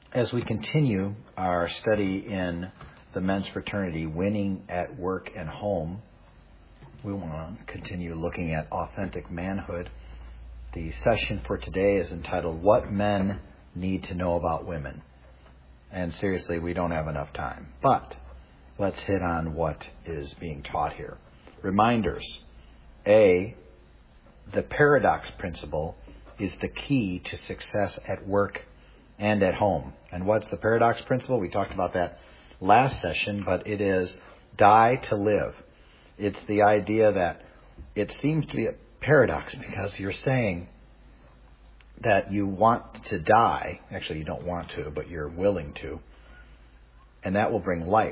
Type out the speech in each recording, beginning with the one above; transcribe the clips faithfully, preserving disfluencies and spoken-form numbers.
As we continue our study in the men's fraternity, Winning at Work and Home, we want to continue looking at authentic manhood. The session for today is entitled, What Men Need to Know About Women. And seriously, we don't have enough time. But let's hit on what is being taught here. Reminders. A, the paradox principle is the key to success at work and at home. And what's the paradox principle? We talked about that last session, but it is die to live. It's the idea that it seems to be a paradox because you're saying that you want to die. Actually, you don't want to, but you're willing to. And that will bring life.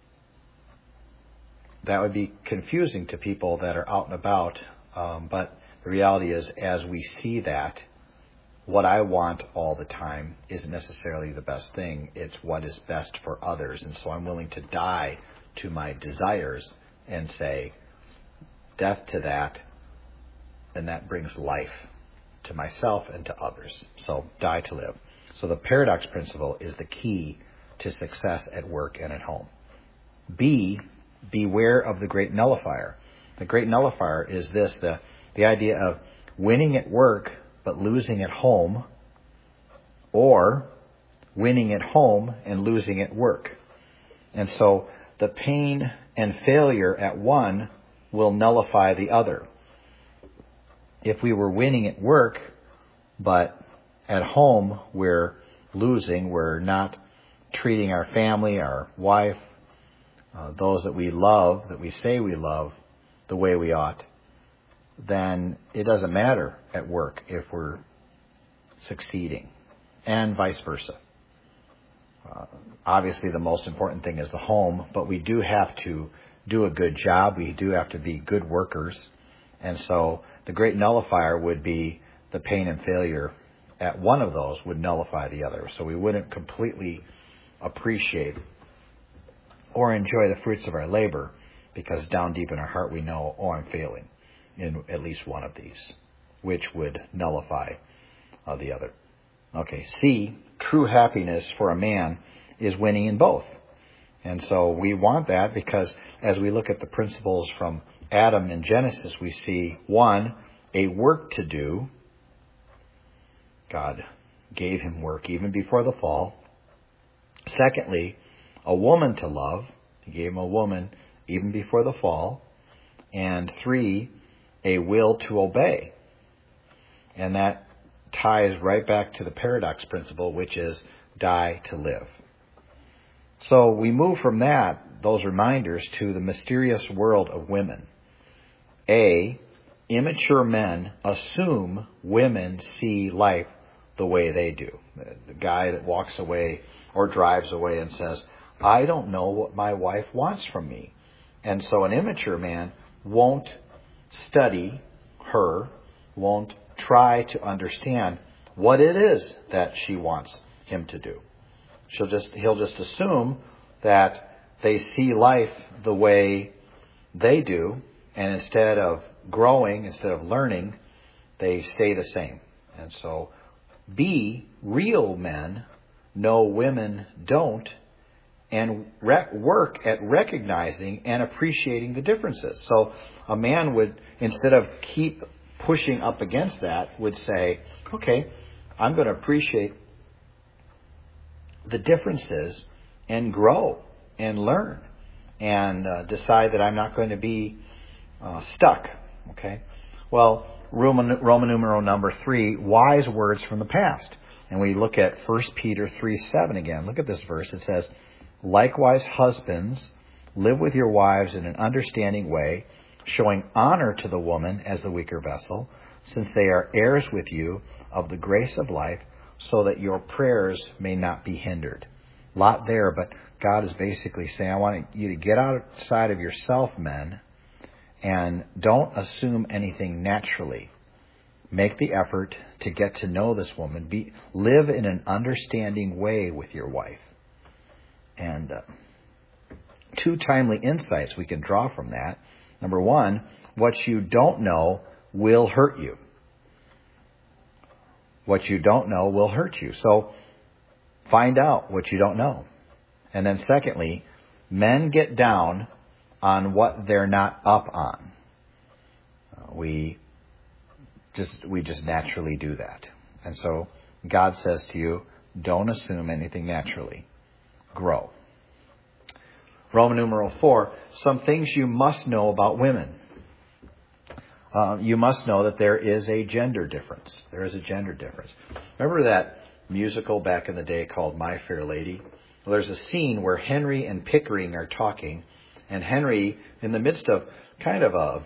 That would be confusing to people that are out and about, um, but the reality is, as we see that, what I want all the time isn't necessarily the best thing. It's what is best for others. And so I'm willing to die to my desires and say, death to that, and that brings life to myself and to others. So die to live. So the paradox principle is the key to success at work and at home. B, beware of the great nullifier. The great nullifier is this, the, the idea of winning at work but losing at home, or winning at home and losing at work. And so the pain and failure at one will nullify the other. If we were winning at work, but at home we're losing, we're not treating our family, our wife, uh, those that we love, that we say we love, the way we ought, then it doesn't matter at work if we're succeeding, and vice versa. Uh, obviously, the most important thing is the home, but we do have to do a good job. We do have to be good workers. And so the great nullifier would be the pain and failure at one of those would nullify the other. So we wouldn't completely appreciate or enjoy the fruits of our labor because down deep in our heart we know, oh, I'm failing in at least one of these, which would nullify uh, the other. Okay, C, true happiness for a man is winning in both. And so we want that because as we look at the principles from Adam in Genesis, we see, one, a work to do. God gave him work even before the fall. Secondly, a woman to love. He gave him a woman even before the fall. And three, a will to obey. And that ties right back to the paradox principle, which is die to live. So we move from that, those reminders, to the mysterious world of women. A, immature men assume women see life the way they do. The guy that walks away or drives away and says, I don't know what my wife wants from me. And so an immature man won't study her, won't try to understand what it is that she wants him to do. She'll just he'll just assume that they see life the way they do, and instead of growing, instead of learning, they stay the same. And so B, real men know women don't, and rec- work at recognizing and appreciating the differences. So a man would, instead of keep pushing up against that, would say, okay, I'm going to appreciate the differences and grow and learn and uh, decide that I'm not going to be uh, stuck. Okay. Well, Roman, Roman numeral number three, wise words from the past. And we look at First Peter three seven again. Look at this verse. It says, likewise, husbands, live with your wives in an understanding way, showing honor to the woman as the weaker vessel, since they are heirs with you of the grace of life, so that your prayers may not be hindered. A lot there, but God is basically saying, I want you to get outside of yourself, men, and don't assume anything naturally. Make the effort to get to know this woman. Be, live in an understanding way with your wife. And uh, two timely insights we can draw from that. Number one, what you don't know will hurt you. What you don't know will hurt you. So Find out what you don't know. And then secondly, men get down on what they're not up on. Uh, we just we just naturally do that. And so God says to you, don't assume anything naturally. Grow. Roman numeral four, some things you must know about women. Uh, you must know that there is a gender difference. There is a gender difference. Remember that musical back in the day called My Fair Lady? Well, there's a scene where Henry and Pickering are talking, and Henry, in the midst of kind of a,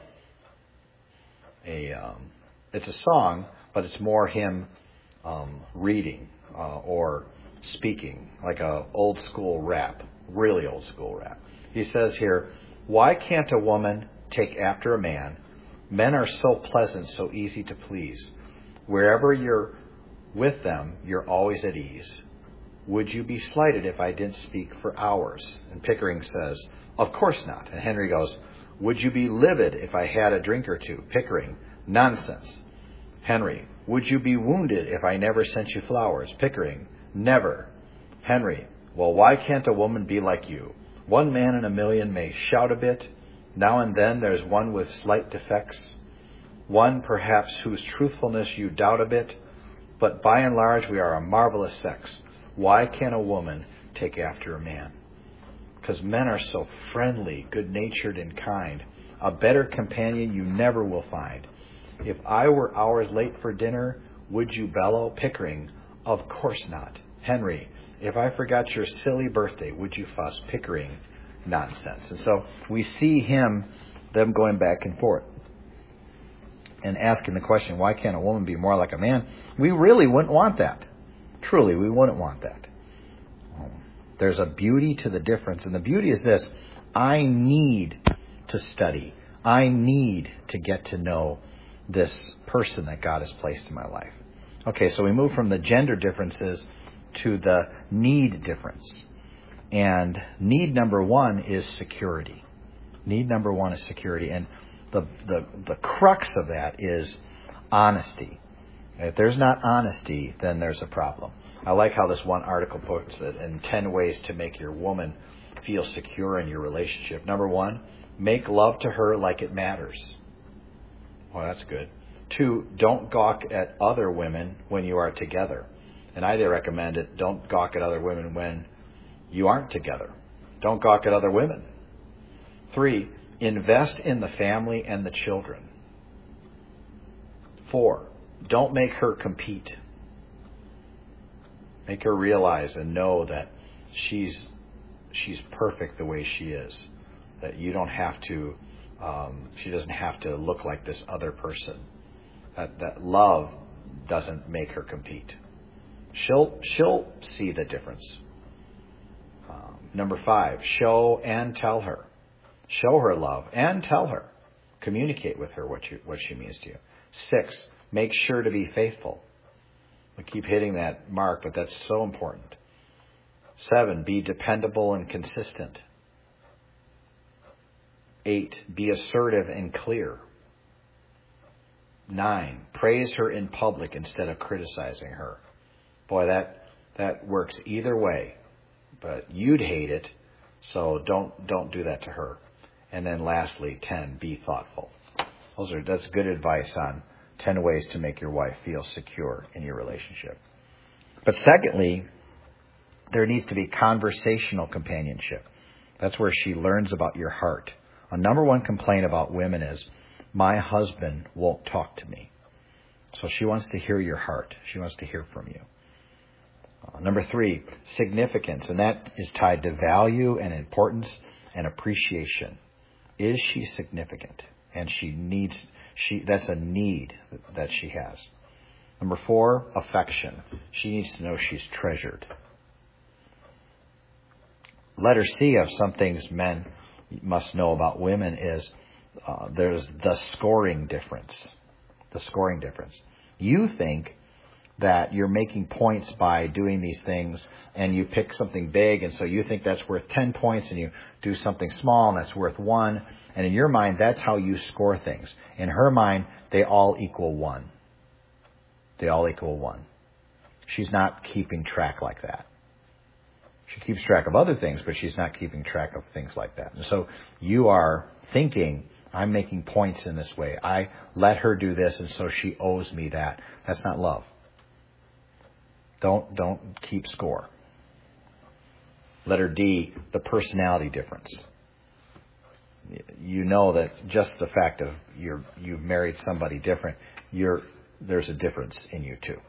a um, it's a song, but it's more him um, reading uh, or speaking, like a old school rap, really old school rap. He says here, why can't a woman take after a man? Men are so pleasant, so easy to please. Wherever you're with them, you're always at ease. Would you be slighted if I didn't speak for hours? And Pickering says, of course not. And Henry goes, would you be livid if I had a drink or two? Pickering, nonsense. Henry, would you be wounded if I never sent you flowers? Pickering, never. Henry, well, why can't a woman be like you? One man in a million may shout a bit. Now and then there's one with slight defects. One, perhaps, whose truthfulness you doubt a bit. But by and large, we are a marvelous sex. Why can't a woman take after a man? Because men are so friendly, good-natured, and kind. A better companion you never will find. If I were hours late for dinner, would you bellow? Pickering, of course not. Henry, if I forgot your silly birthday, would you fuss? Pickering, nonsense. And so we see him, them going back and forth and asking the question, why can't a woman be more like a man? We really wouldn't want that. Truly, we wouldn't want that. There's a beauty to the difference. And the beauty is this. I need to study. I need to get to know this person that God has placed in my life. Okay, so we move from the gender differences to the need difference. And need number one is security. Need number one is security. And the, the, the crux of that is honesty. If there's not honesty, then there's a problem. I like how this one article puts it in ten ways to make your woman feel secure in your relationship. Number one, make love to her like it matters. Well, that's good. Two, don't gawk at other women when you are together. And I recommend it, don't gawk at other women when you aren't together. Don't gawk at other women. Three, invest in the family and the children. Four, don't make her compete. Make her realize and know that she's she's perfect the way she is. That you don't have to, um, she doesn't have to look like this other person. That that love doesn't make her compete. She'll she'll see the difference. Um, number five, show and tell her. Show her love and tell her. Communicate with her what you what she means to you. Six, make sure to be faithful. We keep hitting that mark, but that's so important. Seven, be dependable and consistent. Eight, be assertive and clear. Nine, praise her in public instead of criticizing her. Boy, that that works either way, but you'd hate it, so don't don't do that to her. And then lastly, ten, be thoughtful. Those are that's good advice on ten ways to make your wife feel secure in your relationship. But secondly, there needs to be conversational companionship. That's where she learns about your heart. A number one complaint about women is, my husband won't talk to me. So she wants to hear your heart. She wants to hear from you. Uh, number three, significance. And that is tied to value and importance and appreciation. Is she significant? And she needs, she that's a need that she has. Number four, affection. She needs to know she's treasured. Letter C of some things men must know about women is uh, there's the scoring difference. The scoring difference. You think that you're making points by doing these things, and you pick something big, and so you think that's worth ten points, and you do something small, and that's worth one. And in your mind, that's how you score things. In her mind, they all equal one. They all equal one. She's not keeping track like that. She keeps track of other things, but she's not keeping track of things like that. And so you are thinking, I'm making points in this way. I let her do this, and so she owes me that. That's not love. Don't don't keep score. Letter D, the personality difference. You know that just the fact of you're you've married somebody different, you're there's a difference in you too.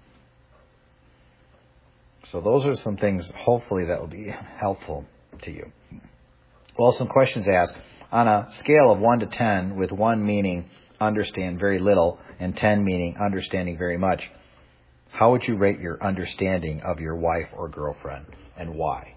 So those are some things, hopefully, that will be helpful to you. Well, some questions asked. On a scale of one to ten, with one meaning understand very little and ten meaning understanding very much, how would you rate your understanding of your wife or girlfriend, and why?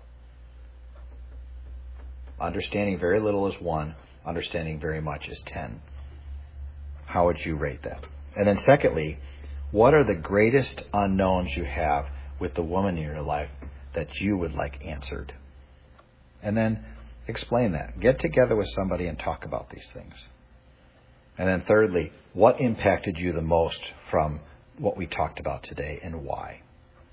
Understanding very little is one. Understanding very much is ten. How would you rate that? And then secondly, what are the greatest unknowns you have with the woman in your life that you would like answered? And then explain that. Get together with somebody and talk about these things. And then thirdly, what impacted you the most from what we talked about today, and why?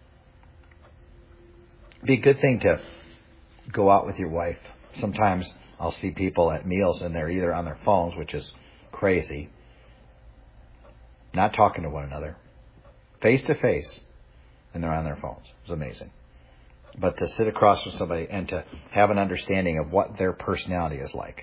It'd be a good thing to go out with your wife. Sometimes I'll see people at meals and they're either on their phones, which is crazy, not talking to one another, face to face, and they're on their phones. It's amazing. But to sit across from somebody and to have an understanding of what their personality is like,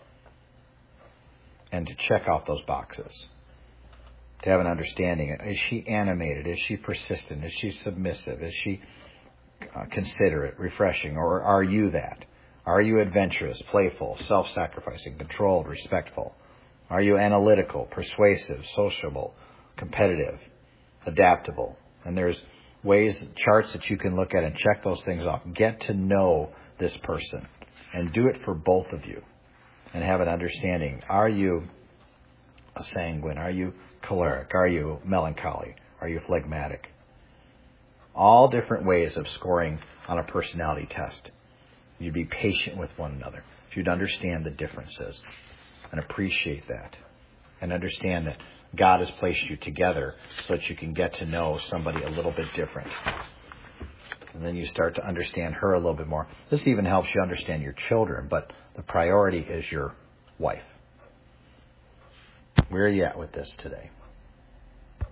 and to check off those boxes, to have an understanding. Is she animated? Is she persistent? Is she submissive? Is she uh, considerate, refreshing? Or are you that? Are you adventurous, playful, self-sacrificing, controlled, respectful? Are you analytical, persuasive, sociable, competitive, adaptable? And there's ways, charts that you can look at and check those things off. Get to know this person and do it for both of you and have an understanding. Are you a sanguine? Are you choleric? Are you melancholy? Are you phlegmatic? All different ways of scoring on a personality test. You'd be patient with one another. If you'd understand the differences and appreciate that and understand that God has placed you together so that you can get to know somebody a little bit different. And then you start to understand her a little bit more. This even helps you understand your children, but the priority is your wife. Where are you at with this today?